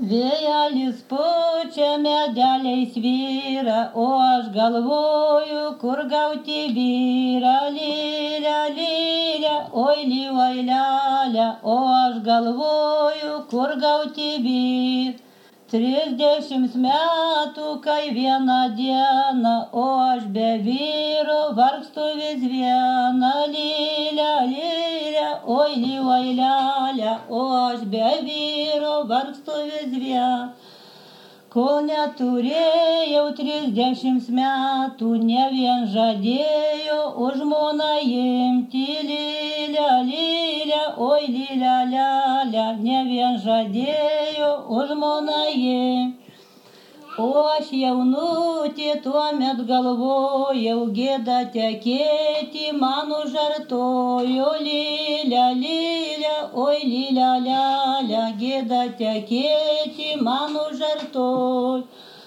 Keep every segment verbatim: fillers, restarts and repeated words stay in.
Vėjelis pučia, medeliai svyra, o aš galvoju, kur gauti vyrą. Lylia, lylia, oi lyvai lelia, o aš galvoju, kur gauti vyrą. Trisdešimt metų, kai vieną dieną, o aš be vyro vargstu vis viena. Lylia, lylia, oi lyvai lelia, o aš be vyro vargstu vis viena. Kol neturėjau trisdešimt metų, ne vien žadėjo už žmoną imti. Lylia, lylia, oi lylia, lelia, ne vien žadėjo už žmoną imti. O aš jaunutė tuomet galvojau, gėda tekėti man užartojo. Lylia, lylia, oi lylia, lelia, gėda tekėti man užartojo.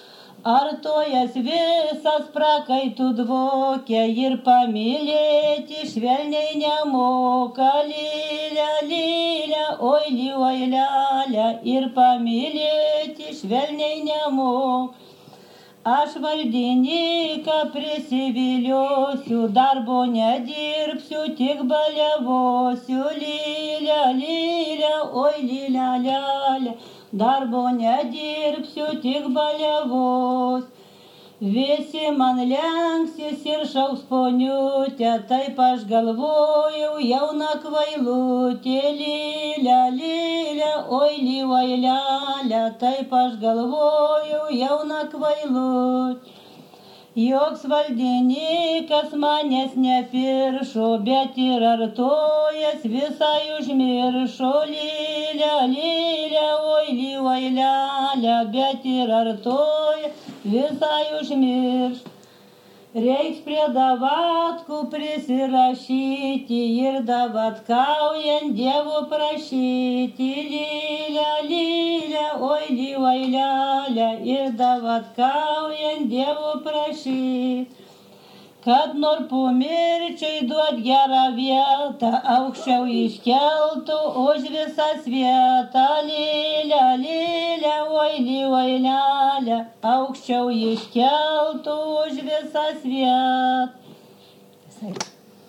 Artojas visas prakaitų dvokia ir pamylėti švelniai nemoka. Lylia, lylia, oi lyvai lelia, ir pamylėti švelniai nemoka. Aš valdininką prisiviliosiu, darbo nedirbsiu, tik baliavosiu. Lylia, lylia, oi lylia, lelia, darbo nedirbsiu, tik baliavosiu. Visi man lenksis ir šauks poniutę, taip aš galvojau, jauna kvailutė. Lylia, lylia, oi lyvai lelia, taip aš galvojau, jauna kvailutė. Joks valdininkas manęs nepiršo, bet ir artojas visai užmiršo. Lylia, lylia, oi lyvai lelia, bet ir artojas visai užmiršo. Reiks prie davatkų prisirašyti ir davatkaujant Dievo prašyti. Lylia, lylia, oi lyvai lelia, ir davatkaujant Dievo prašyti. Kad nors po mirčiai duot gerą vietą, aukščiau iškeltų už visą svietą. Lylia, lylia, oi lyvai lelia, aukščiau iškeltų už visą svietą.